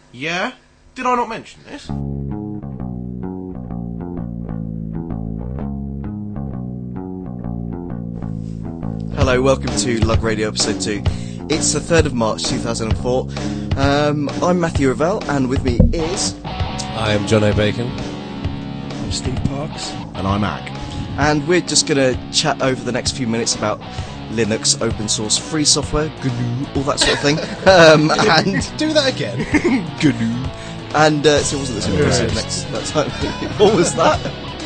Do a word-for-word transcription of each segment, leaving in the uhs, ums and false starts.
Yeah? Did I not mention this? Hello, welcome to Lug Radio episode two. It's the third of March two thousand four. Um, I'm Matthew Ravel, and with me is... I am John O'Bacon. I'm Steve Parks. And I'm Mac. And we're just going to chat over the next few minutes about Linux, open source, free software, G N U, all that sort of thing. Um, and Do that again. G N U. And uh, so wasn't this impressive next that time? What was that?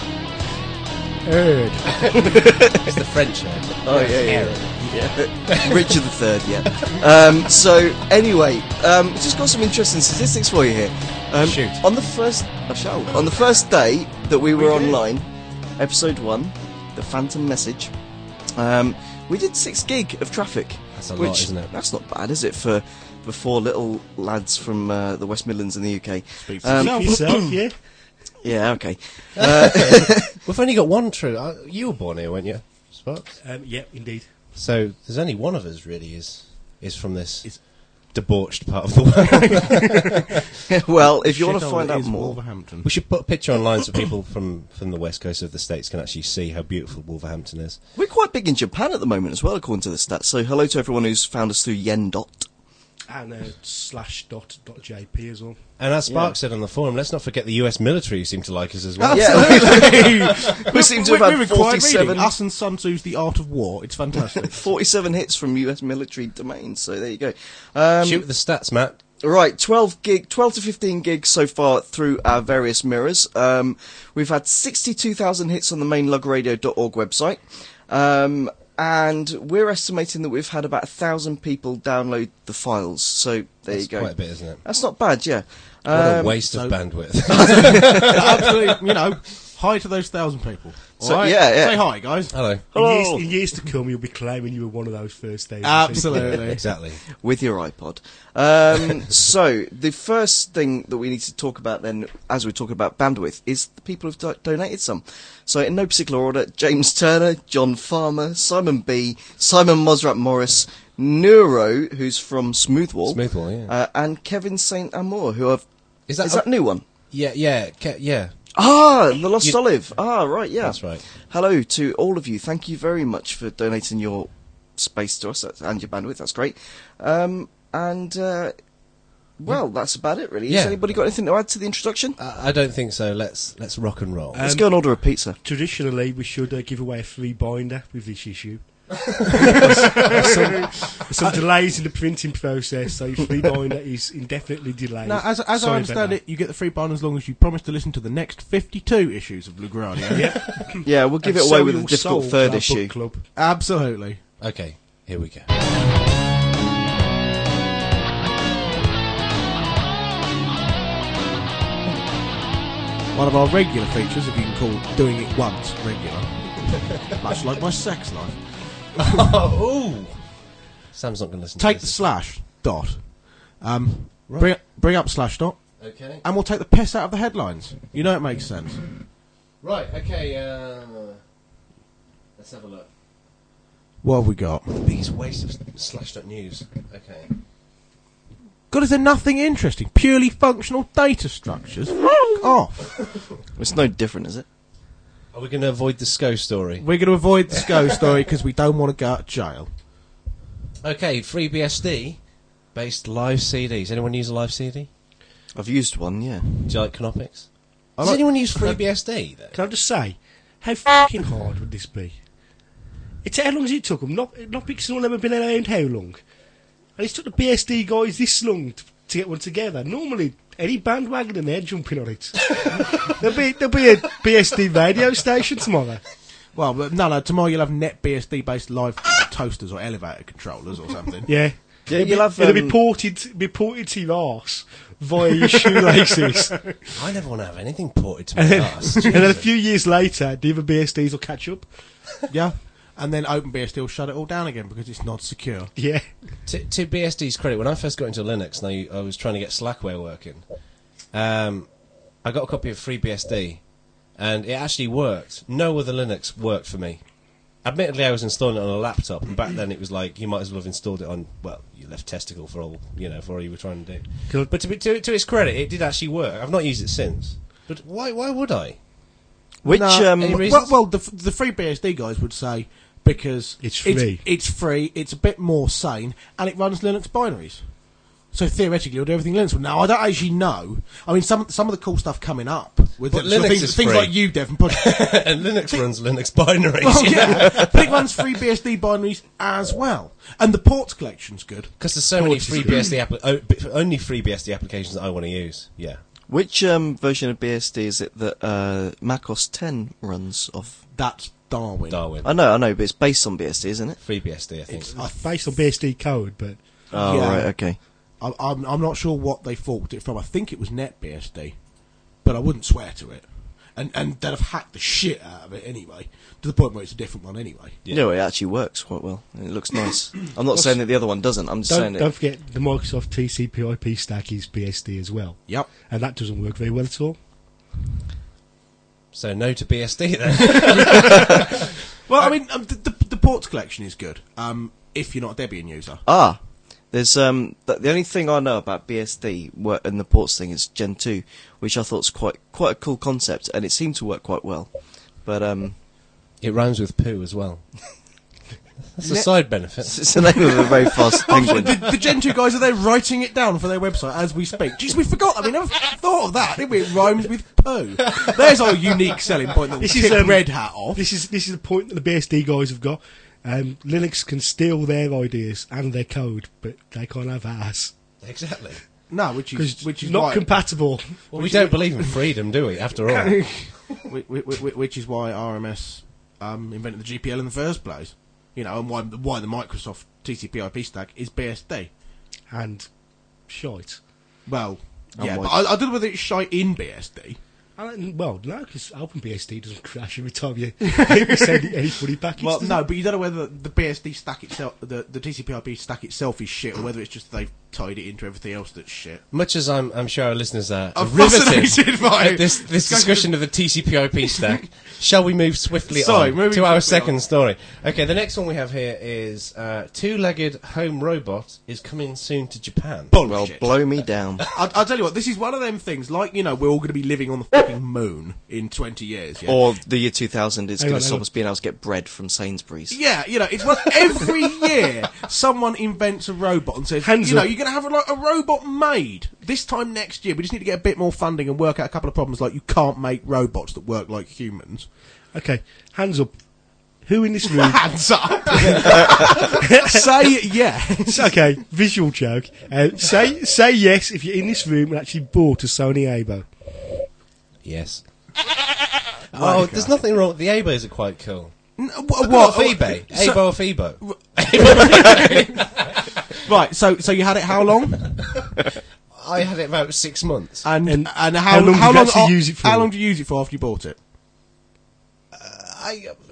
Erd. It's the French name. Oh yeah, yeah, yeah. yeah. Richard the Third, yeah. Um, so anyway, um, just got some interesting statistics for you here. Um, Shoot. On the first, I shall. On the first day that we were online, episode one, the Phantom Message, um, we did six gig of traffic. That's a which, lot, isn't it? That's not bad, is it, for for four little lads from uh, the West Midlands in the U K? Speak for Um, Yourself, yeah? yeah, okay. Uh, We've only got one true. Uh, you were born here, weren't you, Sparks? Um, yeah, indeed. So there's only one of us really is is from this Is- debauched part of the world. well, if you want to Shithole find that out is more, Wolverhampton. We should put a picture online so people from, from the west coast of the States can actually see how beautiful Wolverhampton is. we're quite big in Japan at the moment as well, according to the stats. So hello to everyone who's found us through Yen Dot. And uh, slash dot dot jp as well. And as Sparks Yeah. said on the forum, let's not forget the U S military who seem to like us as well. Yeah, we seem to have We're had required forty-seven, reading. Us and Sun Tzu's The Art of War. It's fantastic. forty-seven hits from U S military domains. So there you go. Um, Shoot with the stats, Matt. Right, twelve gig, twelve to fifteen gigs so far through our various mirrors. Um, we've had sixty-two thousand hits on the main lug radio dot org website. Um, and we're estimating that we've had about a thousand people download the files. So there That's you go. quite a bit, isn't it? That's not bad, yeah. What a Um, waste so- of bandwidth. Absolutely, you know, hi to those thousand people. So, All right? yeah, yeah. Say hi, guys. Hello. In, Hello. years, in years to come, you'll be claiming you were one of those first days. Absolutely. Exactly. with your iPod. Um, so the first thing that we need to talk about then, as we talk about bandwidth, is the people who've do- donated some. So in no particular order, James Turner, John Farmer, Simon B, Simon Mosrat Morris, Neuro, who's from Smoothwall, Smoothwall, yeah. uh, and Kevin Saint Amour, who have Is that, is that a new one? Yeah, yeah, ca- yeah. Ah, the Lost You- Olive. Ah, right, yeah. That's right. Hello to all of you. Thank you very much for donating your space to us that's- and your bandwidth. That's great. Um, and, uh, well, that's about it, really. Yeah. Has anybody got anything to add to the introduction? Uh, I don't think so. Let's let's rock and roll. Let's Um, go and order a pizza. Traditionally, we should uh, give away a free binder with this issue. There's some, there's some delays in the printing process, so your free binder is indefinitely delayed. Now, as, as I Sorry understand about it, you get the free bind as long as you promise to listen to the next fifty-two issues of Lug Radio. that. Yep. Yeah, we'll give And it away so with a you'll difficult solve third our issue. book club. Absolutely. Okay, here we go. One of our regular features, if you can call doing it once regular. Much like my sex life. Oh, Sam's not going to listen Take to the this. slash dot. Um, Right. bring, bring up slash dot, Okay. and we'll take the piss out of the headlines. You know it makes sense. Right, okay, uh, let's have a look. What have we got? The biggest waste of slash dot news. Okay. God, is there nothing interesting? Purely functional data structures? Fuck off. It's no different, is it? Are we going to avoid the S C O story? We're going to avoid the S C O story because we don't want to go to jail. Okay, FreeBSD based live C Ds. Anyone use a live C D? I've used one, yeah. Do you like Knoppix? I Does like- anyone use FreeBSD though? Can I just say, how fucking hard would this be? It's how long has it took them? Not not because all them have been around how long? And it's took the B S D guys this long to, to get one together. Normally, any bandwagon and they're jumping on it. there'll be there'll be a B S D radio station tomorrow. Well, but no, no, tomorrow you'll have NetBSD based live toasters or elevator controllers or something. Yeah. Yeah, you'll have, It'll be um, ported, be ported to your arse via your shoelaces. I never want to have anything ported to my and, then, ass. and then a few years later, the other B S Ds will catch up. Yeah. And then OpenBSD will shut it all down again because it's not secure. Yeah. to, to B S D's credit, when I first got into Linux, and I, I was trying to get Slackware working, um, I got a copy of FreeBSD, and it actually worked. No other Linux worked for me. Admittedly, I was installing it on a laptop, and back then it was like you might as well have installed it on, well, your left testicle for all, you know, for all you were trying to do. Cool. But to, be, to, to its credit, it did actually work. I've not used it since. But why Why would I? Which No, um, any reason? well, well, the f- the free B S D guys would say because It's free. It's, it's free. It's a bit more sane, and it runs Linux binaries. So theoretically, it'll do everything Linux. Now, I don't actually know. I mean, some some of the cool stuff coming up with But them, so Linux things, is things free. like you, Devon, put. And Linux runs Linux binaries. Well, yeah, but it runs free B S D binaries as well, and the ports collection's good. Because there's so many Ports is free good. B S D appli- oh, b- only free B S D applications that I want to use. Yeah. which um, version of B S D is it that uh, Mac O S ten runs off? That's Darwin. Darwin. I know, I know, but it's based on B S D, isn't it? Free B S D, I think. It's- It's based on B S D code, but Oh, Yeah. right, okay. I, I'm I'm not sure what they forked it from. I think it was NetBSD, but I wouldn't swear to it. And and they'd have hacked the shit out of it anyway, to the point where it's a different one anyway. You know, it actually works quite well. It looks nice. I'm not saying that the other one doesn't. I'm just don't, saying don't it. forget the Microsoft T C P I P stack is B S D as well, Yep. and that doesn't work very well at all. So no to B S D then. Well, I mean, um, the, the the ports collection is good. Um, if you're not a Debian user. Ah, there's um th- the only thing I know about B S D wor- and the ports thing is Gen two, which I thought was quite quite a cool concept, and it seemed to work quite well. But um, It rhymes with poo as well. That's a Ne- side benefit. it's the name of a very fast penguin. the, the Gen two guys are there writing it down for their website as we speak. Jeez, we forgot. I mean, never thought of that, did we? It rhymes with poo. There's our unique selling point that will This is, tip um, Red Hat off. This is this is the point that the B S D guys have got. Um, Linux can steal their ideas and their code, but they can't have ours Exactly. No, which is because which is not why, compatible. Well, we don't believe in freedom, do we, after all? whi- whi- whi- which is why R M S um, invented the G P L in the first place. You know, and why why the Microsoft T C P I P stack is B S D. And shite. Well, Oh yeah, my- but I, I don't know whether it's shite in B S D. I don't, well, no, because OpenBSD doesn't crash every time you you send it any funny package. Well, does no, it? but you don't know whether the B S D stack itself, the, the T C P I P stack itself is shit, or whether it's just they've tied it into everything else that's shit. Much as I'm, I'm sure our listeners are I'm riveted fascinated by at this, this discussion of the T C P I P stack, shall we move swiftly Sorry, on moving to our swiftly second on. story? Okay, the next one we have here is uh, two-legged home robot is coming soon to Japan. Well, Bullshit. blow me down. I'll, I'll tell you what, this is one of them things, like, you know, we're all going to be living on the fucking moon in twenty years, yeah? Or the year two thousand is Hang going on, to hang stop on. us being able to get bread from Sainsbury's. Yeah, you know, it's what every year someone invents a robot and says, Hands you know, up. you're going to have a, like, a robot made this time next year. We just need to get a bit more funding and work out a couple of problems, like you can't make robots that work like humans. Okay, hands up. Who in this room? Hands up. Say yes. Okay, visual joke. Uh, say say yes if you're in this room and actually bought a Sony Abo. Yes. Oh, there's nothing wrong. The Abos are quite cool. N- wh- What, what? off eBay? So- Abo off Ebo. right, so so you had it how long? I had it about six months. And And and, how, how long did you long actually a- use it for? How long did you use it for after you bought it? I, uh,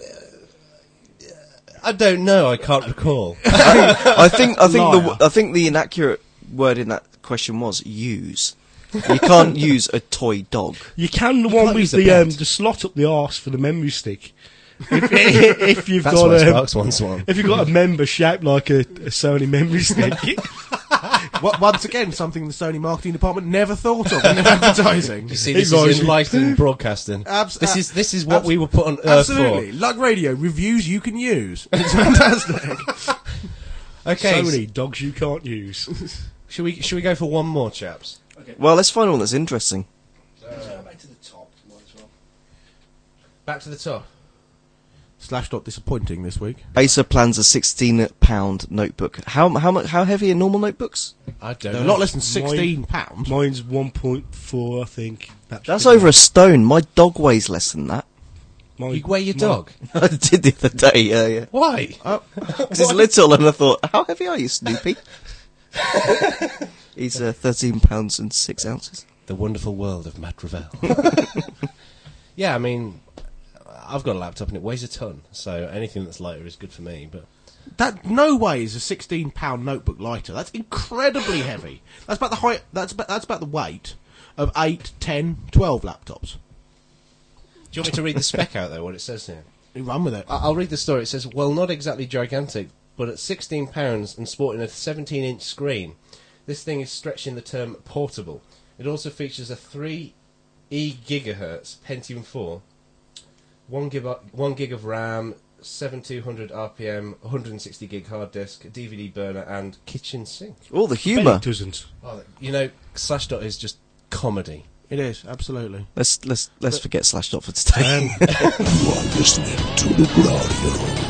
I don't know. I can't recall. I think I think Liar. the I think the inaccurate word in that question was use. You can't use a toy dog. You can the can't one with use a the um, pet. the slot up the arse for the memory stick. If, if you've That's got why um, Sparks wants one. if you've got a member shaped like a, a Sony memory stick, Wa- Once again, something the Sony marketing department never thought of in their advertising. You see, Hey, this guys. is enlightening broadcasting. Abs- this ab- is this is what abs- we were put on Earth Absolutely. Lug Radio, reviews you can use. It's fantastic. for. Okay, Sony dogs you can't use. should we should we go for one more, chaps? Well, let's find one that's interesting. Back to the top, might as well. Back to the top. Slash dot disappointing this week. Acer plans a sixteen pound notebook. How how much? How heavy are normal notebooks? I don't They're know. a lot less than sixteen pounds. Mine's one point four, I think. That's, That's pretty over a stone. My dog weighs less than that. Mine- You weigh your mine- dog. I did the other day. Yeah, yeah. Why? Because it's little, and I thought, how heavy are you, Snoopy? He's uh, thirteen pounds and six ounces. The wonderful world of Matt Ravel. Yeah, I mean, I've got a laptop and it weighs a ton, so anything that's lighter is good for me. But That no way is a sixteen pound notebook lighter. That's incredibly heavy. That's about the height. That's about, that's about the weight of eight, ten, twelve laptops. do you want me to read the spec out though? What it says here? He ran with it. I- I'll read the story. It says, well, not exactly gigantic, but at sixteen pounds and sporting a seventeen inch screen, this thing is stretching the term portable. It also features a three E gigahertz Pentium four, one gig, one gig of RAM, seven two hundred R P M, one hundred sixty gig hard disk, D V D burner, and kitchen sink. All the Bet humour. it doesn't. Oh, you know, Slashdot is just comedy. It is, absolutely. Let's let's let's forget Slashdot for today. Um, You are listening to the Gladio.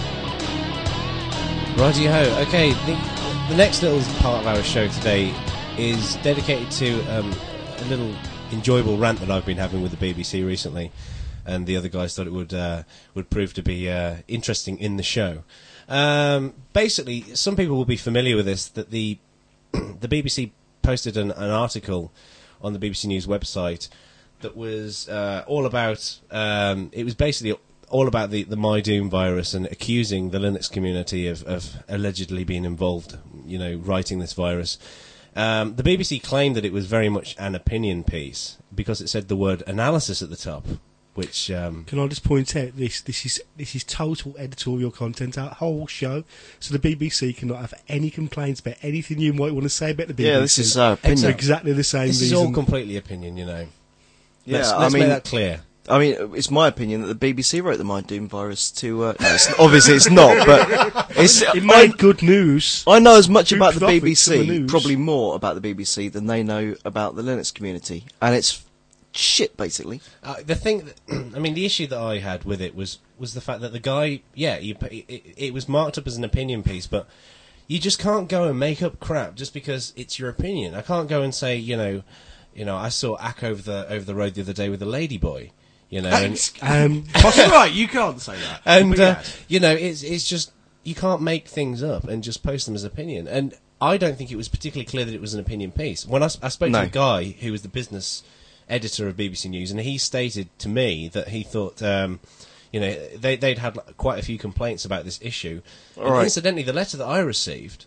Righty-ho. Okay, the, the next little part of our show today is dedicated to um, a little enjoyable rant that I've been having with the B B C recently, and the other guys thought it would uh, would prove to be uh, interesting in the show. Um, basically, some people will be familiar with this, that the the B B C posted an, an article on the B B C News website that was uh, all about, um, it was basically all about the, the MyDoom virus and accusing the Linux community of, of allegedly being involved, you know, writing this virus. Um, the B B C claimed that it was very much an opinion piece because it said the word analysis at the top, which... Um, Can I just point out this? This is this is total editorial content, our whole show. So the B B C cannot have any complaints about anything you might want to say about the B B C. Yeah, this is our For opinion. exactly the same this reason. is all completely opinion, you know. Yeah, let's, I let's mean, make that clear. I mean, it's my opinion that the B B C wrote the Mind Doom virus to. Uh, no, it's, obviously, it's not, but it's. it I, made good news. I know as much Good about the topics B B in the C, news. probably more about the B B C than they know about the Linux community, and it's shit, basically. Uh, the thing, that, I mean, the issue that I had with it was was the fact that the guy, yeah, you, it, it was marked up as an opinion piece, but you just can't go and make up crap just because it's your opinion. I can't go and say, you know, you know, I saw Ack over the over the road the other day with a ladyboy, you know, and, Um, That's right, you can't say that. and But uh, yes. you know, it's it's just you can't make things up and just post them as opinion. And I don't think it was particularly clear that it was an opinion piece. When I, s- I spoke No. to a guy who was the business editor of B B C News, and he stated to me that he thought, um, you know, they, they'd had like, quite a few complaints about this issue. And All right. incidentally, the letter that I received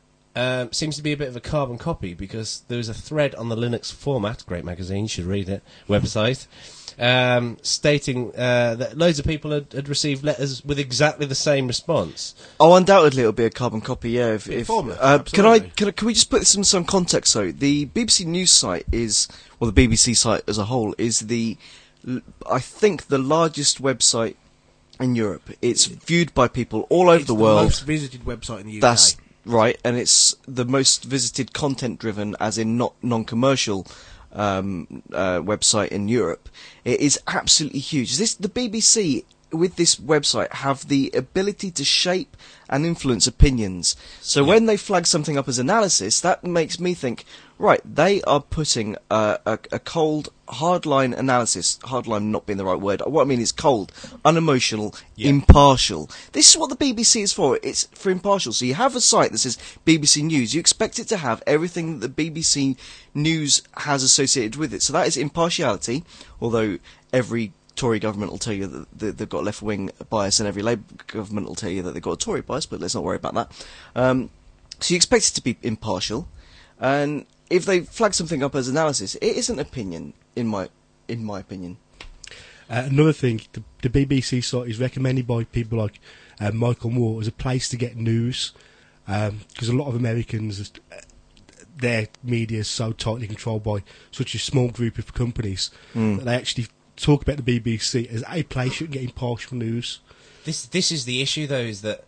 um, seems to be a bit of a carbon copy because there was a thread on the Linux Format, great magazine, you should read it, website, um, stating uh, that loads of people had, had received letters with exactly the same response. Oh, undoubtedly it'll be a carbon copy. Yeah. If, if Informative, uh, can I absolutely. can, I- can we just put this in some context? So the B B C News site is, well, the B B C site as a whole is the, l- I think the largest website in Europe. It's viewed by people all over It's the world. most visited website in the U K. That's right, and it's the most visited content-driven, as in not non-commercial, um, uh, website in Europe. It is absolutely huge. This the B B C with this website have the ability to shape and influence opinions. So when they flag something up as analysis, that makes me think, right, they are putting a, a, a cold, hardline analysis, hardline not being the right word, what I mean is cold, unemotional, Yeah. impartial. This is what the B B C is for. It's for impartial. So you have a site that says B B C News. You expect it to have everything that the B B C News has associated with it. So that is impartiality, although every Tory government will tell you that th- they've got a left-wing bias, and every Labour government will tell you that they've got a Tory bias, but let's not worry about that. Um, so you expect it to be impartial, and if they flag something up as analysis, it is an opinion, in my in my opinion. Uh, another thing, the, the B B C site is recommended by people like uh, Michael Moore as a place to get news, because a lot of Americans, uh, their media is so tightly controlled by such a small group of companies Mm. that they actually talk about the B B C as a place you can get impartial news. This this is the issue, though, is that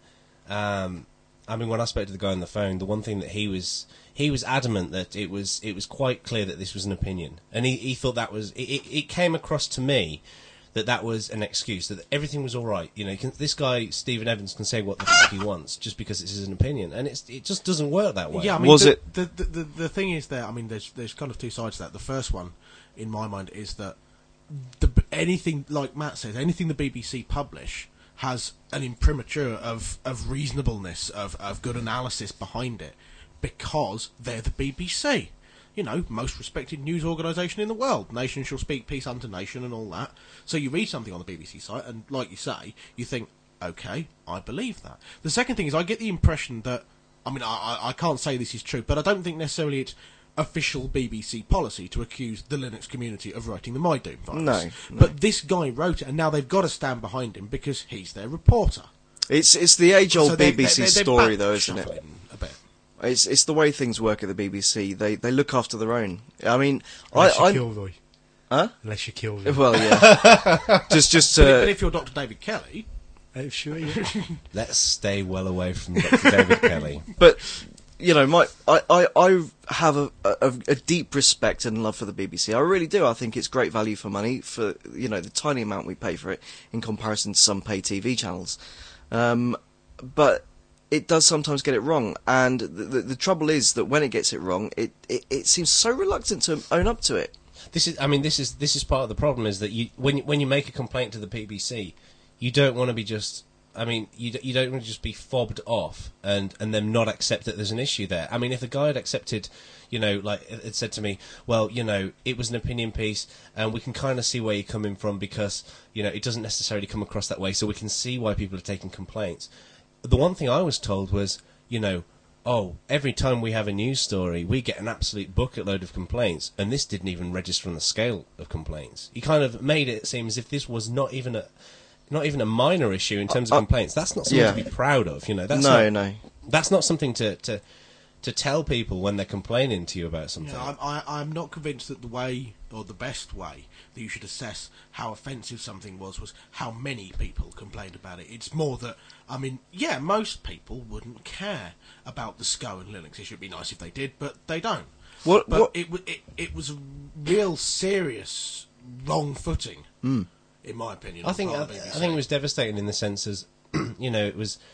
um, I mean, when I spoke to the guy on the phone, the one thing that he was he was adamant that it was it was quite clear that this was an opinion, and he, he thought that was it, it, it came across to me that that was an excuse, that everything was all right. You know, can, this guy Stephen Evans can say what the fuck he wants just because it's his opinion, and it's it just doesn't work that way. Yeah, I mean, Was the, it- The, the, the, the thing is there, I mean, there's there's kind of two sides to that. The first one, in my mind, is that the, anything, like Matt says, anything the B B C publish has an imprimatur of, of reasonableness, of, of good analysis behind it, because they're the B B C. You know, most respected news organisation in the world. Nation shall speak, peace unto nation, and all that. So you read something on the B B C site, and like you say, you think, okay, I believe that. The second thing is, I get the impression that, I mean, I, I I can't say this is true, but I don't think necessarily it's official B B C policy to accuse the Linux community of writing the My Doom virus. No, no. But this guy wrote it, and now they've got to stand behind him because he's their reporter. It's it's the age-old So they- B B C they- they're story, back though, isn't it? shuffling a bit. It's it's the way things work at the B B C. They they look after their own. I mean, Unless I, you I kill Roy. huh? Unless you kill Roy. Well, yeah. just just But, but uh, if you're Doctor David Kelly, Oh, sure, yeah. Let's stay well away from Doctor David Kelly. but you know, my I, I, I have a, a a deep respect and love for the B B C. I really do. I think it's great value for money for you know the tiny amount we pay for it in comparison to some pay T V channels. Um, but it does sometimes get it wrong, and the, the, the trouble is that when it gets it wrong, it, it, it seems so reluctant to own up to it. This is, I mean, this is this is part of the problem is that you when you, when you make a complaint to the B B C, you don't want to be just. I mean, you d- you don't want to just be fobbed off and and them not accept that there's an issue there. I mean, if the guy had accepted, you know, like it it said to me, well, you know, it was an opinion piece, and we can kind of see where you're coming from because you know it doesn't necessarily come across that way, so we can see why people are taking complaints. The one thing I was told was, you know, oh, every time we have a news story, we get an absolute bucket load of complaints, and this didn't even register on the scale of complaints. He kind of made it seem as if this was not even a not even a minor issue in terms of Uh, uh, complaints. That's not something yeah. to be proud of, you know. That's no, not, no. That's not something to, to to tell people when they're complaining to you about something. you know, I'm, I, I'm not convinced that the way, or the best way, that you should assess how offensive something was, was how many people complained about it. It's more that, I mean, yeah, most people wouldn't care about the S C O and Linux issue. It'd be nice if they did, but they don't. What But what? it, wa- it, it was a real serious wrong footing, Mm. in my opinion. I on think I, part of the B B C. I think it was devastating in the sense as, you know, it was.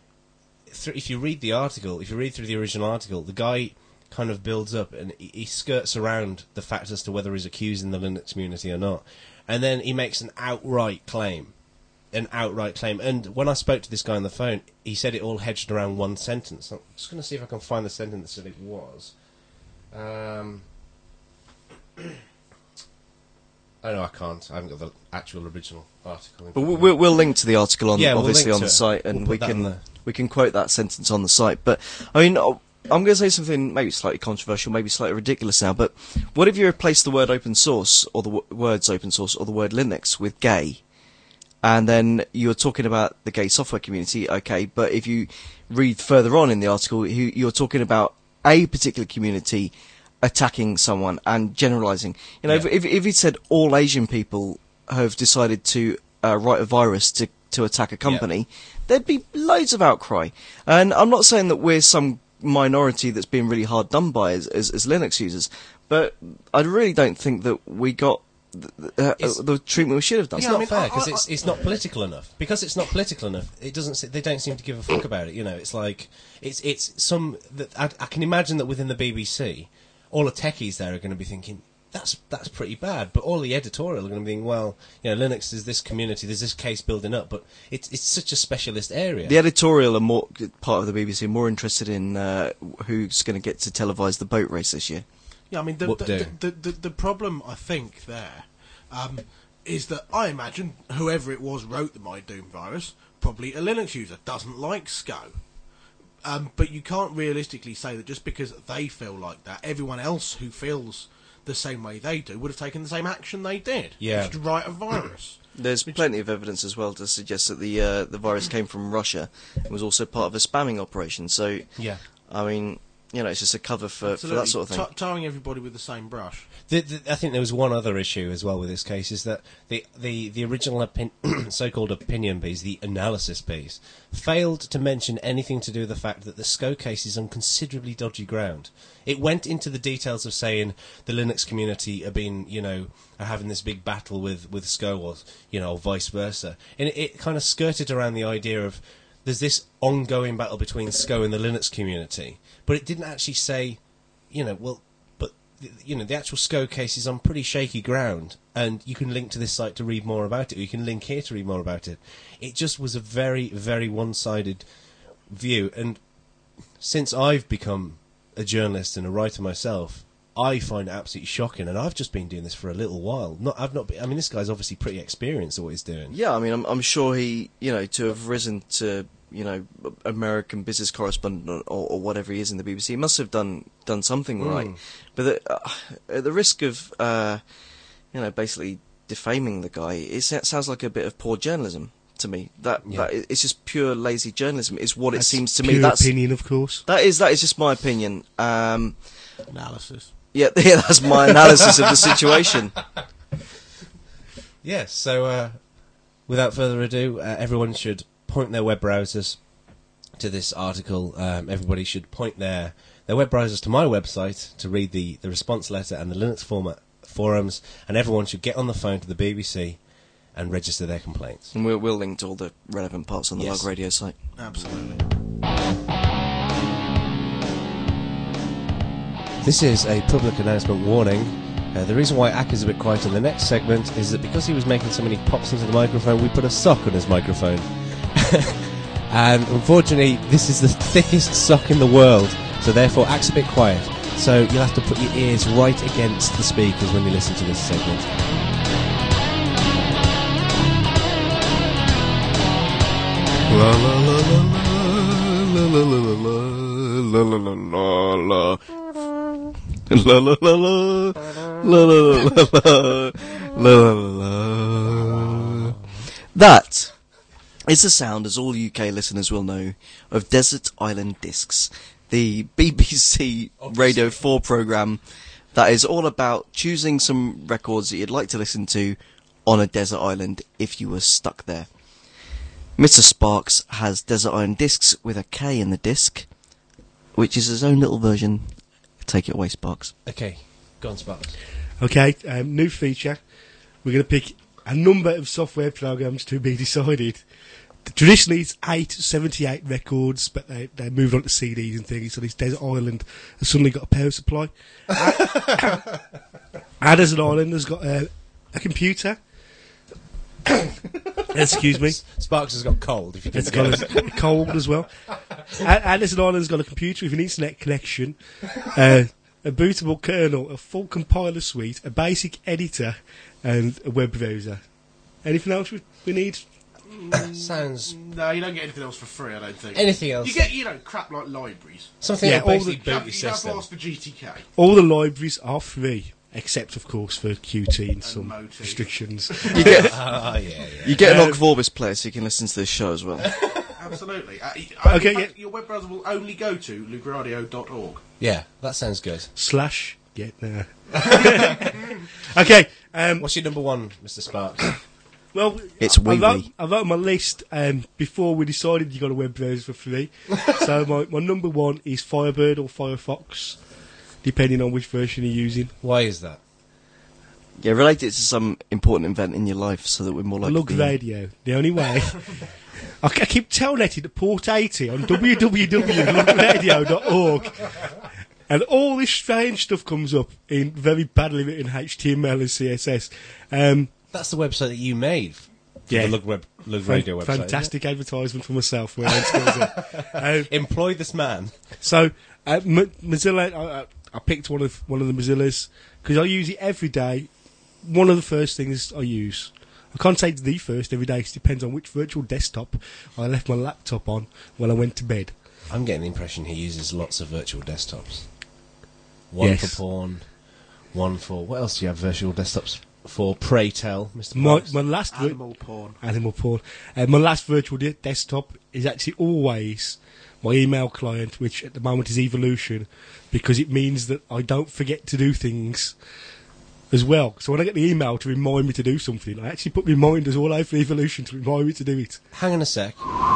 Th- if you read the article, if you read through the original article, the guy kind of builds up and he, he skirts around the fact as to whether he's accusing the Linux community or not, and then he makes an outright claim, an outright claim. And when I spoke to this guy on the phone, he said it all hedged around one sentence. I'm just going to see if I can find the sentence that it was. Um. Oh no, I can't. I haven't got the actual original article. in But front we'll, of me. we'll we'll link to the article on Yeah, we'll obviously link on to the it. site, and We'll put we that on can there. we can quote that sentence on the site. But I mean, I'm going to say something maybe slightly controversial, maybe slightly ridiculous now. But what if you replace the word open source or the w- words open source or the word Linux with gay, and then you're talking about the gay software community? Okay, but if you read further on in the article, you- you're talking about a particular community attacking someone and generalizing. You know, Yeah. if, if if it said all Asian people have decided to uh, write a virus to to attack a company, there'd be loads of outcry. And I'm not saying that we're some minority that's been really hard done by as as, as Linux users, but I really don't think that we got the, uh, It's- the treatment we should have done. It's Yeah, I not mean, fair I- because I- it's it's not political enough. Because it's not political enough, it doesn't. se- They don't seem to give a fuck about it. You know, it's like it's it's some. That I, I can imagine that within the B B C, all the techies there are going to be thinking that's that's pretty bad. But all the editorial are going to be thinking, well, you know, Linux is this community. There's this case building up, but it's it's such a specialist area. The editorial are more part of the B B C are more interested in uh, who's going to get to televise the boat race this year. Yeah, I mean, the What the, do? the, the, the, the problem, I think, there um, is that I imagine whoever it was wrote the My Doom virus, probably a Linux user, doesn't like S C O. Um, but you can't realistically say that just because they feel like that, everyone else who feels the same way they do would have taken the same action they did. Yeah. Which is to write a virus. There's Which- plenty of evidence as well to suggest that the uh, the virus came from Russia. It was also part of a spamming operation. So, Yeah. I mean, you know, it's just a cover for, for Absolutely. that sort of thing. Tar- tarring everybody with the same brush. The, the, I think there was one other issue as well with this case is that the the, the original opin- so-called opinion piece, the analysis piece, failed to mention anything to do with the fact that the S C O case is on considerably dodgy ground. It went into the details of saying the Linux community are being, you know, are having this big battle with, with S C O or, you know, vice versa. And it, it kind of skirted around the idea of there's this ongoing battle between S C O and the Linux community. But it didn't actually say, you know, well, but, you know, the actual S C O case is on pretty shaky ground, and you can link to this site to read more about it, or you can link here to read more about it. It just was a very, very one-sided view, and since I've become a journalist and a writer myself, I find it absolutely shocking, and I've just been doing this for a little while. Not, I've not. Been, I mean, this guy's obviously pretty experienced at what he's doing. Yeah, I mean, I'm, I'm sure he, you know, to have risen to you know, American business correspondent or, or whatever he is in the B B C. He must have done done something Mm. right. But the, uh, at the risk of, uh, you know, basically defaming the guy, it sa- sounds like a bit of poor journalism to me. That, Yeah. that it's just pure lazy journalism. Is what That's it seems to pure me. That's opinion, of course. that is that is just my opinion. Um, Analysis. yeah, yeah, that's my analysis of the situation. Yes, so uh, without further ado, uh, everyone should point their web browsers to this article. Um, everybody should point their, their web browsers to my website to read the, the response letter and the Linux format forums, and everyone should get on the phone to the B B C and register their complaints. And we'll, we'll link to all the relevant parts on the Yes. Log Radio site. Absolutely. This is a public announcement warning. Uh, the reason why Ak is a bit quiet in the next segment is that because he was making so many pops into the microphone, we put a sock on his microphone. And unfortunately, this is the thickest sock in the world, so therefore Ak's a bit quiet. So you'll have to put your ears right against the speakers when you listen to this segment. La la la la la la la la la la la la. La la la la la la la la la la. That is the sound, as all U K listeners will know, of Desert Island Discs, the B B C Radio four programme that is all about choosing some records that you'd like to listen to on a desert island if you were stuck there. Mister Sparks has Desert Island Discs with a K in the disc, which is his own little version. Take it away, Sparks. Okay, go on, Sparks. Okay, um, new feature. We're going to pick a number of software programs to be decided. Traditionally, it's eight seventy-eight records, but they they moved on to C Ds and things. So this Desert Island has suddenly got a power supply. Our our Desert Island has got a, a computer. Excuse me. Sparks has got cold, if you It's didn't got get it. a cold as well. And, and Desert Island's got a computer with an internet connection, uh, a bootable kernel, a full compiler suite, a basic editor, and a web browser. Anything else we, we need? Sounds... No, you don't get anything else for free, I don't think. Anything else? You get, you know, crap like libraries. Something Yeah, that all basically the- You have, boot you your have to system. ask for G T K. All the libraries are free, except of course for Qt and some Motif. restrictions. You get Ah, yeah, yeah. you get an Um, Ogg Vorbis player so you can listen to this show as well. Absolutely. Uh, y- Okay, in yeah. fact, your web browser will only go to lugradio dot org. Yeah, that sounds good. Slash get there. Okay. Um, What's your number one, Mister Sparks? Well, It's I, I, wee wrote, wee. I wrote my list um, before we decided you got a web browser for free. So my, my number one is Firebird or Firefox, depending on which version you're using. Why is that? Yeah, relate it to some important event in your life so that we're more I likely love to be... radio. The only way. I, I keep telnetting to port eighty on w w w dot lug radio dot org. And all this strange stuff comes up in very badly written H T M L and C S S. Um, That's the website that you made. For Yeah. The Lug, web, Lug fan- Radio website. isn't it? fantastic advertisement for myself. Where I'm still um, Employ this man. So uh, M- Mozilla, I, I- I picked one of one of the Mozillas because I use it every day. One of the first things I use. I can't say it's the first every day. 'Cause it depends on which virtual desktop I left my laptop on when I went to bed. I'm getting the impression he uses lots of virtual desktops. One Yes. for porn, one for... What else do you have virtual desktops for? Pray tell, Mister My, Parks. my last vir- Animal porn. animal porn. Uh, my last virtual de- desktop is actually always my email client, which at the moment is Evolution, because it means that I don't forget to do things as well. So when I get the email to remind me to do something, I actually put reminders all over Evolution to remind me to do it. Hang on a sec.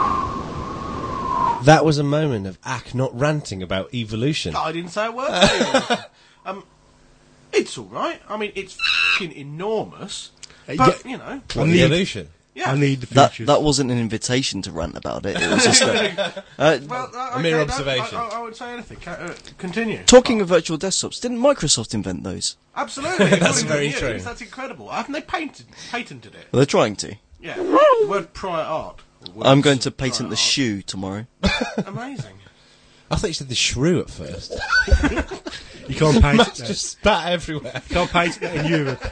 That was a moment of Ak not ranting about evolution. I didn't say a word. to you. um, it's all right. I mean, it's fucking enormous, Uh, but yeah, you know, What, I the need- evolution? yeah. I need the That features. that wasn't an invitation to rant about it. It was just a, uh, Well, uh, A mere okay, no, observation. I, I, I won't say anything. Ca- uh, continue. talking of virtual desktops. Didn't Microsoft invent those? Absolutely, That's according to very the true. news, That's incredible. Haven't they patented patented it? Well, they're trying to. Yeah. The word prior art. or I'm words going to of patent prior the shoe tomorrow. art. Amazing. I thought you said the shrew at first. You can't paint it Matt's there. just spat everywhere. You can't paint it there in Europe.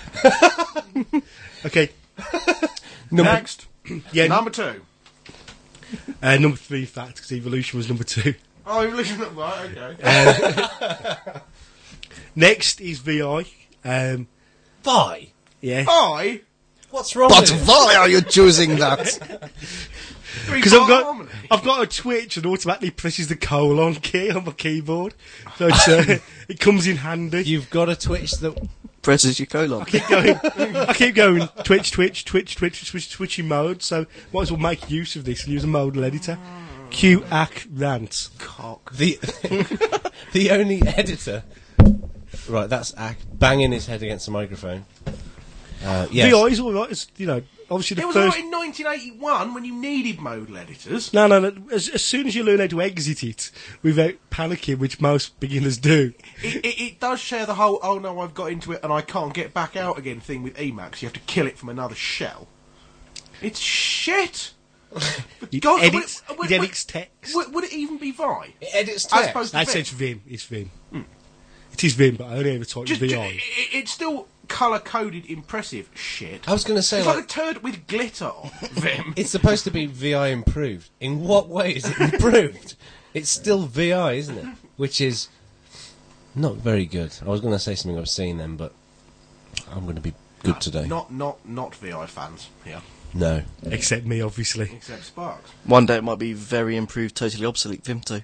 Okay. Number, Next, Yeah, number two. Uh, number three fact, because evolution was number two. Oh, evolution. Right, okay. Next is V I. Um, Vi? yeah. I. What's wrong But with it? why are you choosing that? Because I've got I've got a Twitch and automatically presses the colon key on my keyboard, so it's, uh, it comes in handy. You've got a Twitch that... Presses your colon. I keep going, I keep going. Twitch, Twitch, Twitch, Twitch, Twitch, switching mode. So might as well make use of this and use a modal editor. Q A C rant. Cock. The, the only editor... Right, that's Ak banging his head against the microphone. Uh, yes. V I is all right. It's, you know, obviously the It was first. alright in nineteen eighty-one when you needed modal editors. No, no, no. As, as soon as you learn how to exit it without panicking, which most beginners do, It, it, it does share the whole, oh no, I've got into it and I can't get back out again thing with Emacs. You have to kill it from another shell. It's shit. it God, edits, would- would- it edits text. Would, would it even be Vi? It edits As text. opposed to I Vim? say it's Vim. It's Vim. It is Vim, but I only ever type Just, V ju- I. it, it's still colour-coded impressive shit. I was going to say, It's like, like a turd with glitter on Vim. it's supposed to be V I improved. In what way is it improved? It's still V I, isn't it? Which is not very good. I was going to say something I've seen then, but I'm going to be good today. Not, not, not V I fans here, No. Except me, obviously. except Sparks. One day it might be very improved, totally obsolete Vim two.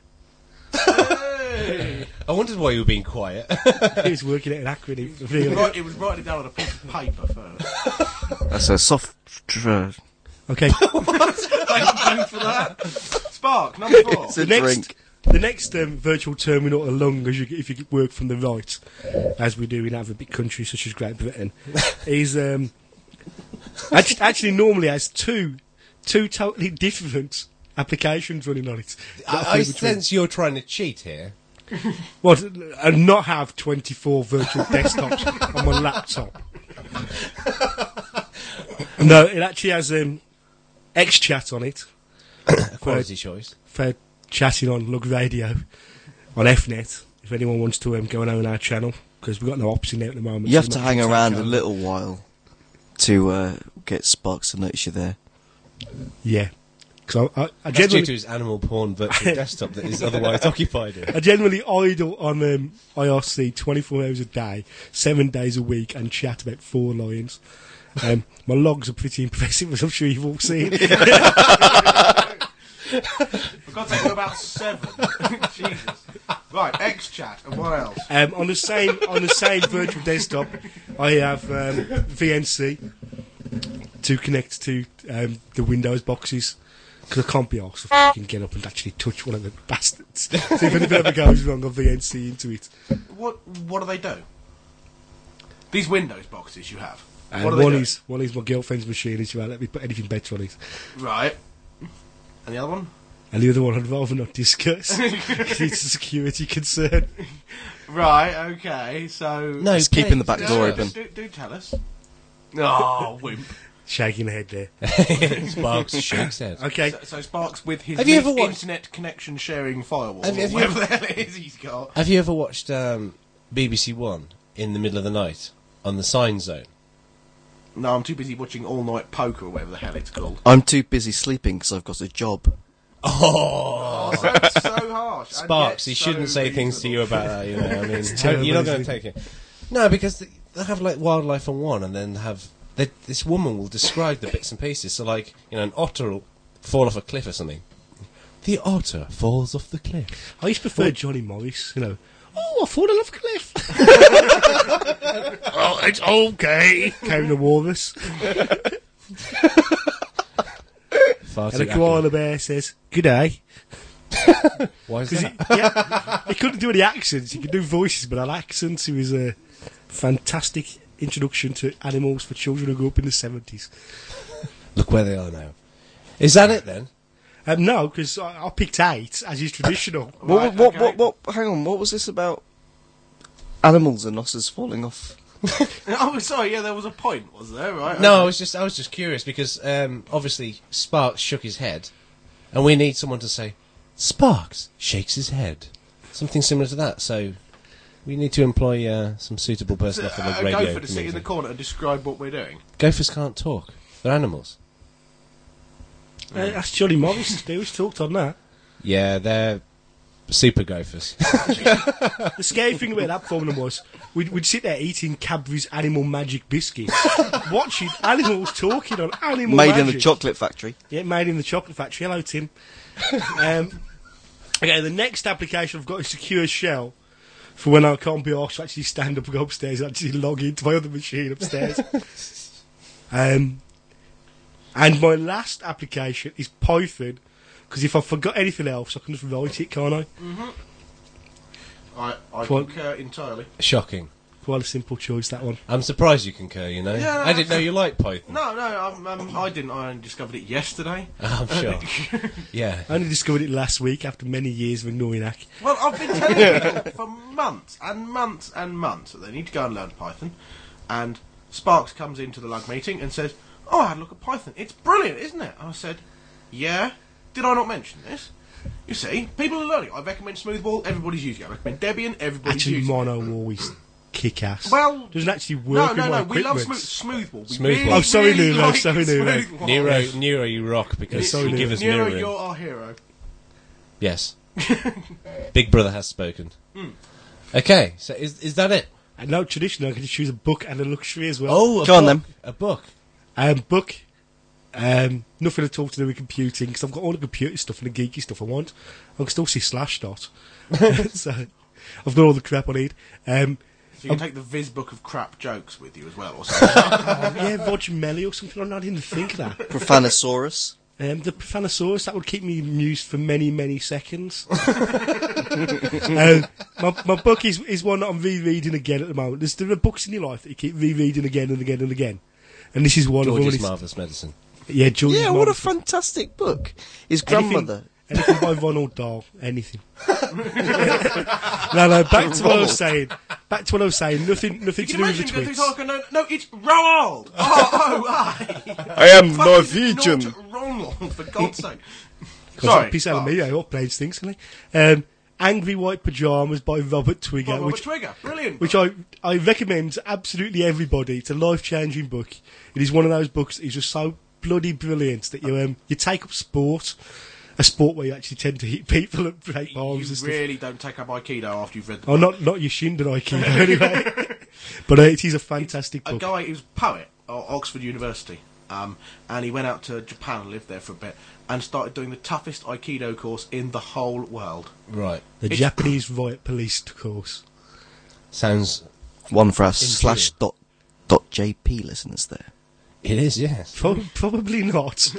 Hey! I wondered why you were being quiet. He was working at an acronym for V I. Right, it was writing it down on a piece of paper first. That's a soft... Tr- Okay. Thank you for that. Spark, number four. it's a The next, drink. the next um, virtual terminal along, as you, if you work from the right, as we do in other big countries such as Great Britain, is um, actually, actually normally has two two totally different applications running on it. I, I sense you're trying to cheat here. What, and not have twenty-four virtual desktops on my laptop. No, it actually has um, XChat on it. A quality choice. For chatting on Lug Radio on F net. If anyone wants to um, go and own our channel, because we've got no option there at the moment. You so have we to might hang have around take a over. little while to uh, get Sparks to notice you there. Yeah. Because I, I, I, That's due to generally, his animal porn virtual desktop that is otherwise occupied in. I generally idle on um, I R C twenty-four hours a day, seven days a week, and chat about four lines. Um, my logs are pretty impressive, as I'm sure you've all seen. For God's sake, we're about seven. Jesus. Right, XChat, and what else? Um, on the same on the same virtual desktop, I have um, V N C to connect to um, the Windows boxes, because I can't be asked to fucking get up and actually touch one of the bastards. So if anything ever goes wrong, I'll V N C into it. What What do they do? These Windows boxes you have. And what do they one do? is one is my girlfriend's machine, and she won't let me put anything better on it. Right. And the other one? And the other one I'd rather not discuss, 'cause it's a security concern. Right, okay, so... No, Just keeping the back No, door no, open. Do, do tell us. Oh, wimp. Shaking the head there. Sparks shakes head. Okay, So, so Sparks with his Have you mi- ever watched- internet connection sharing firewall, Have you- have or you whatever the hell it is he's got. Have you ever watched um, B B C One in the middle of the night on the Sign Zone? No, I'm too busy watching All Night Poker, or whatever the hell it's called. I'm too busy sleeping because I've got a job. Oh, Oh, so, so harsh. and Sparks! yet He so shouldn't say things to you reasonable. about that. You know, I mean, terrible, you're not going isn't to take it. No, because they they have like wildlife on one, and then have they, this woman will describe the bits and pieces. So, like, you know, an otter will fall off a cliff or something. The otter falls off the cliff. I used to prefer Johnny Morris, you know. Oh, I fallen off a cliff. Oh, it's okay. Carrying the walrus. Far And a too koala bear says, "Good day." accurate. Why is 'Cause that? he, yeah, he couldn't do any accents. He could do voices, but not accents. He was a fantastic introduction to animals for children who grew up in the seventies. Look where they are now. Is that it then? Um, no, because I, I picked eight, as is traditional. What, Right, what, okay. what, what, hang on, what was this about animals and otters falling off? Oh, sorry, yeah, there was a point, was there? Right? No, I okay. was just I was just curious because um, obviously Sparks shook his head, and we need someone to say Sparks shakes his head, something similar to that. So we need to employ uh, some suitable person off the Uh, radio. go for to sit in community. the corner and describe what we're doing. Gophers can't talk; they're animals. Uh, that's Johnny Morris. They always talked on that. Yeah, they're super gophers. The scary thing about that formula was we'd, we'd sit there eating Cadbury's Animal Magic biscuits, watching animals talking on Animal Made Magic. in the chocolate factory. Yeah, made in the chocolate factory. Hello, Tim. um, okay, the next application I've got is Secure Shell for when I can't be asked to actually stand up and go upstairs and actually log into my other machine upstairs. um, and my last application is Python, because if I forgot anything else, I can just write it, can't I? I, I Quite- concur entirely. Shocking. Quite a simple choice, that one. I'm surprised you concur, you know. Yeah, I didn't know you liked Python. No, no, um, um, I didn't. I only discovered it yesterday. I'm sure. Yeah. I only discovered it last week after many years of ignoring Hack. Well, I've been telling people for months and months and months that they need to go and learn Python. And Sparks comes into the lug meeting and says, "Oh, I had a look at Python. It's brilliant, isn't it?" I said, "Yeah. Did I not mention this? You see, people are learning. I recommend Smoothball. Everybody's using it. I recommend Debian. Everybody's Actually, using it." Mono always kick ass. Well, doesn't actually No, work no, with my no. We love equipment. smooth, Smoothball. We Smoothball. Really, Oh, sorry, really Nuno, like sorry, Nuno. Smoothball. Nero, Nero, you rock because Sorry, you give us Nero, Nero. you're our hero. Yes. Big Brother has spoken. Okay, so is is that it? And no, traditionally, I can just choose a book and a luxury as well. Oh, a Go on book. then. A book. Um, book. Um, nothing at all to do with computing, because I've got all the computer stuff and the geeky stuff I want. I can still see Slashdot. So, I've got all the crap I need. Um, So you can take the Viz book of crap jokes with you as well, or something. oh, yeah, Roger Melly or something. I didn't think of that. Profanosaurus. Um, the Profanosaurus, that would keep me amused for many, many seconds. um, my, my book is, is one that I'm rereading again at the moment. There's, there are books in your life that you keep rereading again and again and again. And this is one of them. George's and it's- Marvellous Medicine. Yeah, George's Yeah, what a Marvellous- fantastic book. His Anything- grandmother. Anything by Ronald Dahl. Anything. no, no, back to what I was saying. Back to what I was saying. Nothing, nothing You to can do with the imagine going through twits. talking, no, no, it's Roald! Oh, oh, aye! I am Fucking Norwegian. not Ronald, for God's sake. Sorry. Sorry. Piece out of Bob. me, I hope planes things, can I? Um, Angry White Pyjamas by Robert Twigger, Bob Robert which, Twigger, brilliant. which I, I recommend to absolutely everybody. It's a life-changing book. It is one of those books that is just so bloody brilliant that you um, you take up sport, a sport where you actually tend to hit people and break arms you and stuff. really don't take up Aikido after you've read the Oh, book. not not your Shinden Aikido anyway. But uh, it is a fantastic A book. guy, he was a poet at Oxford University, um, and he went out to Japan and lived there for a bit, and started doing the toughest Aikido course in the whole world. Right. The It's- Japanese Riot Police course. Sounds. One for our Indeed. slash dot, dot JP listeners there. It is, yes. Pro- probably not.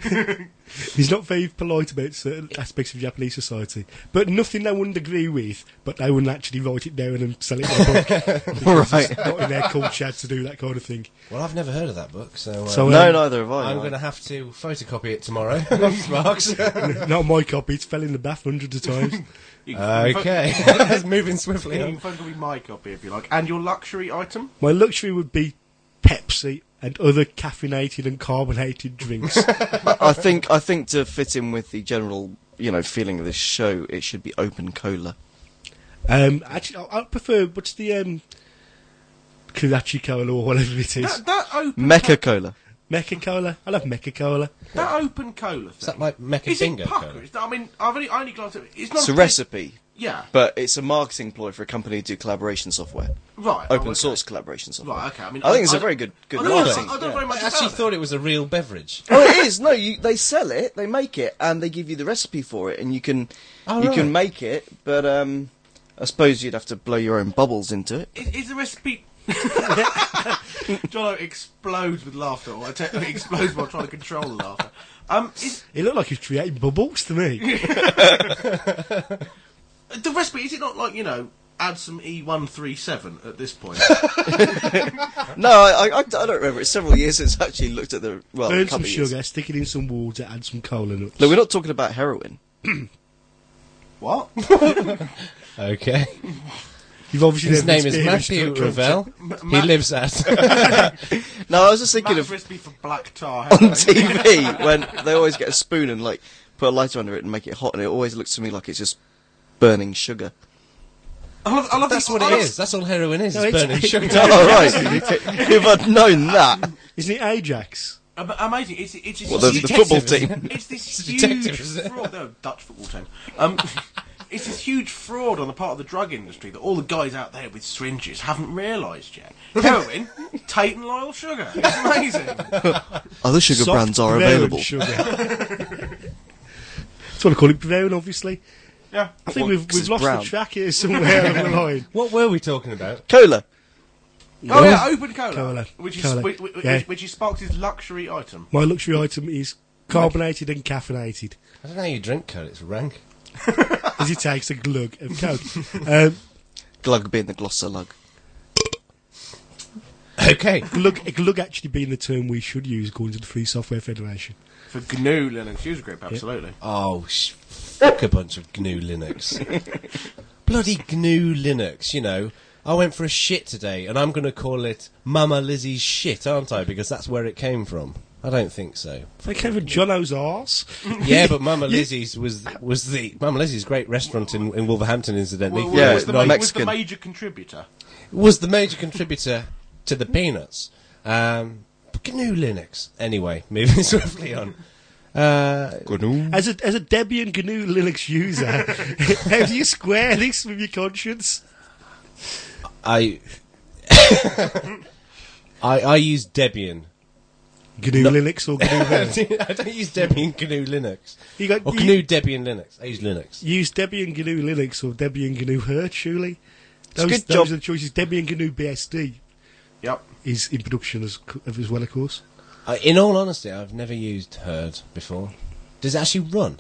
He's not very polite about certain aspects of Japanese society. But nothing they wouldn't agree with, but they wouldn't actually write it down and sell it in a book. Because Right. it's not in their culture to do that kind of thing. Well, I've never heard of that book, so. Uh, So, No, um, neither have I. I'm no. going to have to photocopy it tomorrow. Marks. Not my copy, it's fell in the bath hundreds of times. You can- Okay. Moving swiftly You on. can photocopy my copy if you like. And your luxury item? My luxury would be Pepsi and other caffeinated and carbonated drinks. I think I think to fit in with the general, you know, feeling of this show, it should be open cola. Um, actually, I, I prefer, what's the, um, Kurachi Cola or whatever it is. That, that open Mecha cola. Mecha Cola. I love Mecha Cola. That open cola Is that thing. like Mecha Is it Bingo pucker? cola? Is that- I mean, I've only, I only glanced at it. It's not It's a big- recipe, Yeah. but it's a marketing ploy for a company to do collaboration software, Right. open oh, okay. source collaboration software. Right, okay. I mean, I think it's a a very good good I don't, know, marketing. I don't know very much I actually about it. thought it was a real beverage. Oh, it is. No, you, they sell it, they make it, and they give you the recipe for it, and you can Oh, you right. can make it. But um, I suppose you'd have to blow your own bubbles into it. Is, is the recipe... Jono explodes with laughter, or I te- explodes while trying to control the laughter. Um, is, It looked like he was creating bubbles to me. the recipe, is it not like, you know, add some E one thirty-seven at this point? No, I, I, I don't remember. It's several years since I actually looked at the well. a Burn couple some of years. sugar, stick it in some water, add some cola nuts. No, we're not talking about heroin. What? Okay. You've obviously His never name is experienced Matthew drug culture. Ravel. M- He Matt- lives at. No, I was just thinking Matt's of recipe for black tar. on T V when they always get a spoon and like put a lighter under it and make it hot, and it always looks to me like it's just burning sugar. I love, I love That's the- what I it love- is. That's all heroin is. No, is it's- burning sugar. Oh right, if I'd known that. Isn't it Ajax? Am- amazing. It's it's just Well, the, the football team. It's this It's a huge detective, isn't it? fraud. No, Dutch football team. Um, it's this huge fraud on the part of the drug industry that all the guys out there with syringes haven't realised yet. Heroin, Tate and Lyle Sugar. It's amazing. Other sugar Soft brands are brown available. Sugar. That's what I call it, brown, obviously. Yeah. I think Well, we've 'cause we've it's lost brown. the track here somewhere along the line. What were we talking about? Cola. Oh yeah, open cola, Cola. which is Cola. which, which, Yeah. which is Sparks' luxury item. My luxury item is carbonated and caffeinated, I don't know how you drink cola. It's rank. as it takes a glug of coke. Um, Glug being the glosser lug. Okay. glug, glug actually being the term we should use according to the Free Software Federation. For G N U Linux user group, absolutely. Oh, sh- fuck a bunch of G N U Linux. Bloody G N U Linux, you know. I went for a shit today, and I'm going to call it Mama Lizzie's shit, aren't I? Because that's where it came from. I don't think so. They came from Jono's arse. Yeah, but Mama Lizzie's was was the Mama Lizzie's great restaurant in, in Wolverhampton, incidentally. Well, Yeah, was, the no, ma- was the Mexican. major contributor. Was the major contributor to the peanuts. Um, but G N U Linux. Anyway, moving swiftly on. Uh, As a as a Debian G N U Linux user, how do you square this with your conscience? I, I I use Debian. G N U Linux or G N U I Linux? don't use Debian G N U Linux. You got Or you G N U Debian Linux. I use Linux. use Debian G N U Linux or Debian G N U Hurt, surely. It's a Those, good those job. are the choices. Debian G N U B S D Yep. is in production as co- as well, of course. I, in all honesty, I've never used Herd before. Does it actually run?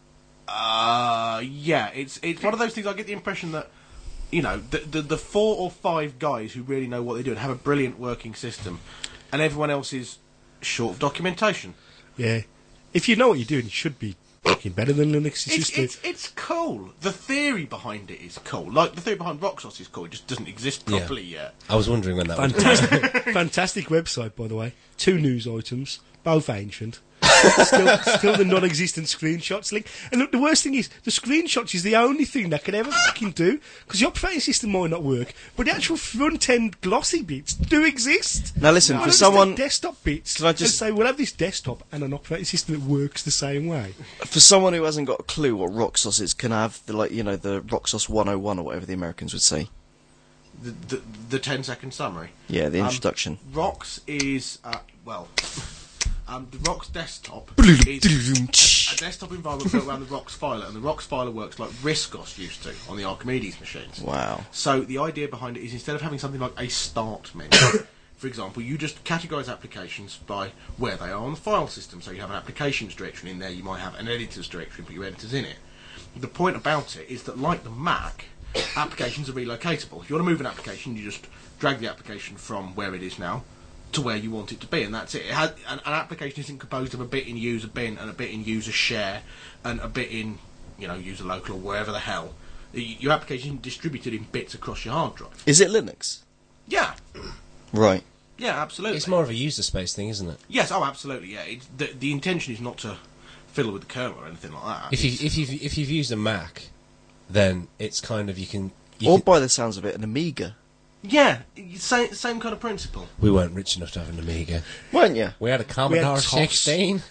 Uh, yeah, it's it's one of those things. I get the impression that, you know, the, the the four or five guys who really know what they're doing have a brilliant working system, and everyone else is short of documentation. Yeah. If you know what you're doing, it should be fucking better than Linux. It's, It's just a- it's it's cool. The theory behind it is cool. Like the theory behind Roxos is cool. It just doesn't exist Yeah. properly yet. I was wondering when that was. fantastic, fantastic website, by the way. Two news items, both ancient. still, still the non-existent screenshots link. And look, the worst thing is, the screenshots is the only thing that could ever fucking do, because the operating system might not work, but the actual front-end glossy bits do exist. Now listen, Why for not just someone take desktop bits, Can I and just- say we'll have this desktop and an operating system that works the same way. for someone who hasn't got a clue what Roxos is, can I have the like you know the Roxos one oh one or whatever the Americans would say? The the, the ten second summary. Yeah, the Um, introduction. Rox is uh, well. Um, the Rox desktop is a desktop environment built around the Rox filer, and the Rox filer works like Riscos used to on the Archimedes machines. Wow. So the idea behind it is instead of having something like a start menu, for example, you just categorise applications by where they are on the file system. So you have an applications directory in there, you might have an editors directory, put your editors in it. The point about it is that, like the Mac, applications are relocatable. If you want to move an application, you just drag the application from where it is now to where you want it to be, and that's it. It has, an, an application isn't composed of a bit in user bin and a bit in user share and a bit in, you know, user local or wherever the hell. Y- Your application is distributed in bits across your hard drive. Is it Linux? Yeah, Right. yeah, absolutely. It's more of a user space thing, isn't it? Yes, oh, absolutely. Yeah, it's, the the intention is not to fiddle with the kernel or anything like that. If you It's- if you if you've used a Mac, then it's kind of you can. You Or can by the sounds of it, an Amiga. yeah, it's same same kind of principle. we weren't rich enough to have an Amiga. Weren't you? We had a Commodore TOS. sixteen.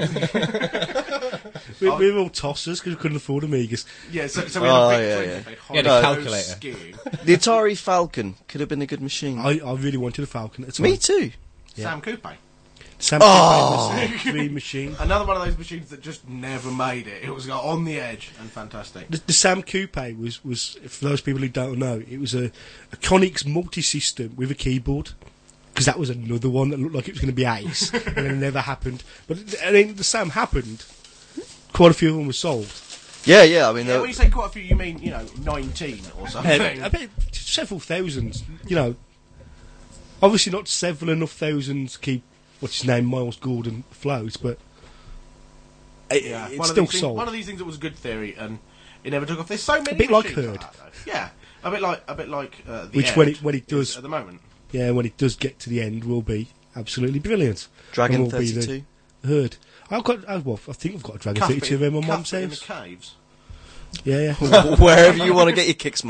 We, Oh. we were all tossers because we couldn't afford Amigas. Yeah, so, so we Oh, had a big yeah, thing, yeah. big You had a hollow calculator. skin. The Atari Falcon could have been a good machine. I, I really wanted a Falcon at the Me time. too. Yeah. Sam Coupe. Sam Oh. Cooper was a dream machine. Another one of those machines that just never made it. It was uh, on the edge and fantastic. The, the Sam Coupe was, was, for those people who don't know, it was a, a Conix multi-system with a keyboard. Because that was another one that looked like it was going to be ace, and then it never happened. But and then the Sam happened. Quite a few of them were solved. Yeah, yeah. I mean, Yeah, uh, when you say quite a few, you mean, you know, nineteen or something. I bet several thousands. You know, obviously not several enough thousands to keep what's his name, Miles Gordon, afloat, but it, Yeah, it's one of still these things, sold. one of these things that was good theory and it never took off. There's so many bit like machines Herd. that, though. Yeah, a bit like a bit like uh, the Which when Ed it- when it is does- at the moment. Yeah, when it does get to the end, will be absolutely brilliant. Dragon And will be the thirty-two. Herd. I've got. I, well, I think I've got a Dragon Cuff thirty-two it- there. My cuff mum it in the says. caves. Yeah, yeah. Wherever you want to get your kicks, man.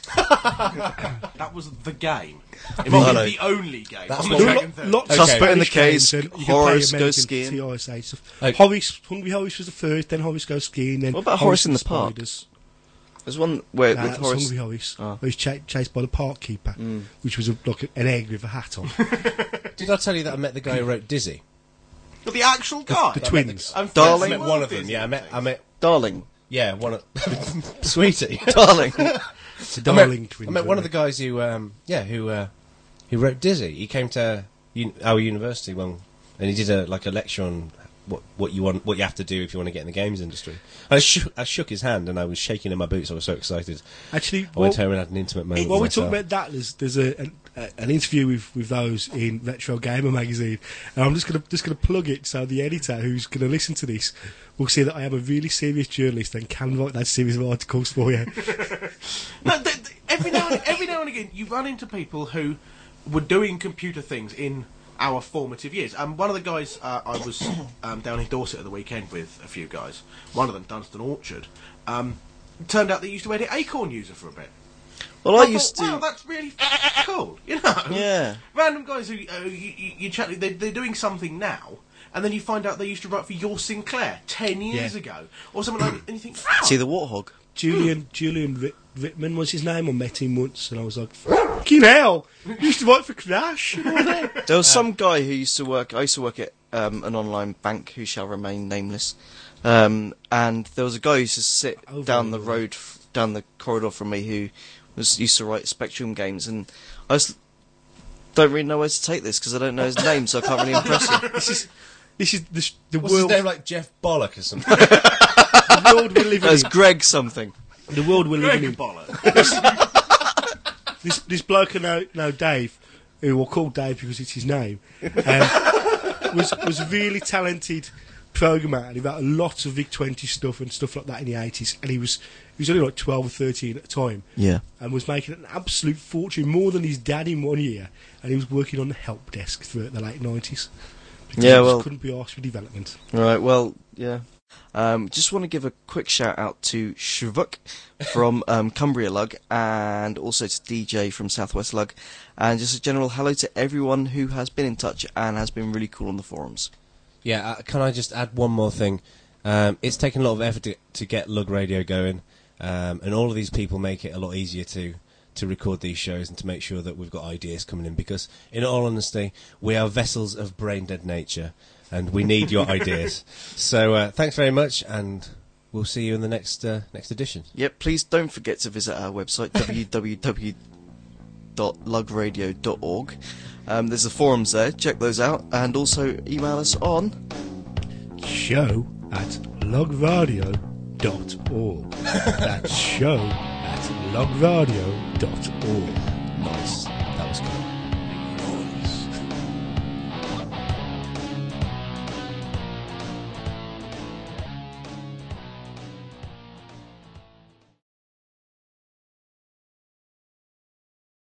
That was the game. It Hello. wasn't the only game. That's on what the we- Dragon thirty. Lots Okay. of Tusker in the Spanish Caves, games, and you Horace can play Goes American Skiing. T I S A stuff. Okay. Horace, Hungry Horace was the first, then Horace Goes Skiing, then What about Horace in and the Park? Spiders. There's one where Nah, with that was Horace. Hungry Horace. Oh. He was cha- chased by the park keeper, Mm. which was a, like an egg with a hat on. Did I tell you that I met the guy who wrote Dizzy? But the actual guy. the twins. I'm Darling. I met one of them. Yeah, I met. I met. Darling. Yeah, one of. Sweetie. Darling. It's a I darling met, twins. I met one of the weren't guys who, um, yeah, who uh, who wrote Dizzy. He came to un- our university one, and he did a like a lecture on what what you want, what you have to do if you want to get in the games industry. I, sh- I shook his hand, and I was shaking in my boots. I was so excited. they? Actually, I went well, home and had an intimate moment. while we're with talking myself. about that, there's, there's a, an, a, an interview with, with those in Retro Gamer magazine, and I'm just gonna just gonna plug it so the editor who's gonna listen to this will see that I am a really serious journalist and can write that series of articles for you. No, th- th- every now and every now and again, you run into people who were doing computer things in our formative years. And one of the guys uh, I was um, down in Dorset at the weekend with a few guys. One of them, Dunstan Orchard. Um, turned out they used to edit Acorn User for a bit. Well, I I used thought, to. wow, that's really f- cool. You know, Yeah. random guys who uh, you, you, you chat, they, they're doing something now. And then you find out they used to write for Your Sinclair ten years Yeah. ago, or something like that. And you think, wow, See the warthog. Julian Julian Rit- Ritman was his name. I met him once, and I was like, "Fucking hell!" You used to write for Crash. And all that. There was some guy who used to work. I used to work at um, an online bank who shall remain nameless. Um, and there was a guy who used to sit Over down the the road, f- down the corridor from me, who was used to write Spectrum games. And I just don't really know where to take this because I don't know his name, so I can't really impress him. This is this is the, sh- the What's his world. name? Like Jeff Bollock or something. The world we're living There's in. Greg something. The world we're living Greg in. Bollard. This this bloke I know, know Dave, who we'll call Dave because it's his name, um, was was a really talented programmer, and he wrote a lot of Vic twenty stuff and stuff like that in the eighties. And he was he was only like twelve or thirteen at the time, Yeah. and was making an absolute fortune, more than his dad in one year. And he was working on the help desk throughout the late nineties. Because Yeah, he just well- couldn't be asked for development. Right, well, yeah. Um, just want to give a quick shout out to Shvuk from um, Cumbria Lug and also to D J from Southwest Lug, and just a general hello to everyone who has been in touch and has been really cool on the forums. Yeah, uh, can I just add one more thing? Um, it's taken a lot of effort to, to get Lug Radio going, um, and all of these people make it a lot easier to, to record these shows and to make sure that we've got ideas coming in, because, in all honesty, we are vessels of brain-dead nature, and we need your ideas. So, uh, thanks very much, and we'll see you in the next uh, next edition. Yep, please don't forget to visit our website, w w w dot lug radio dot org. Um, there's the forums there, check those out, and also email us on... Show at logradio dot org. That's show at logradio dot org.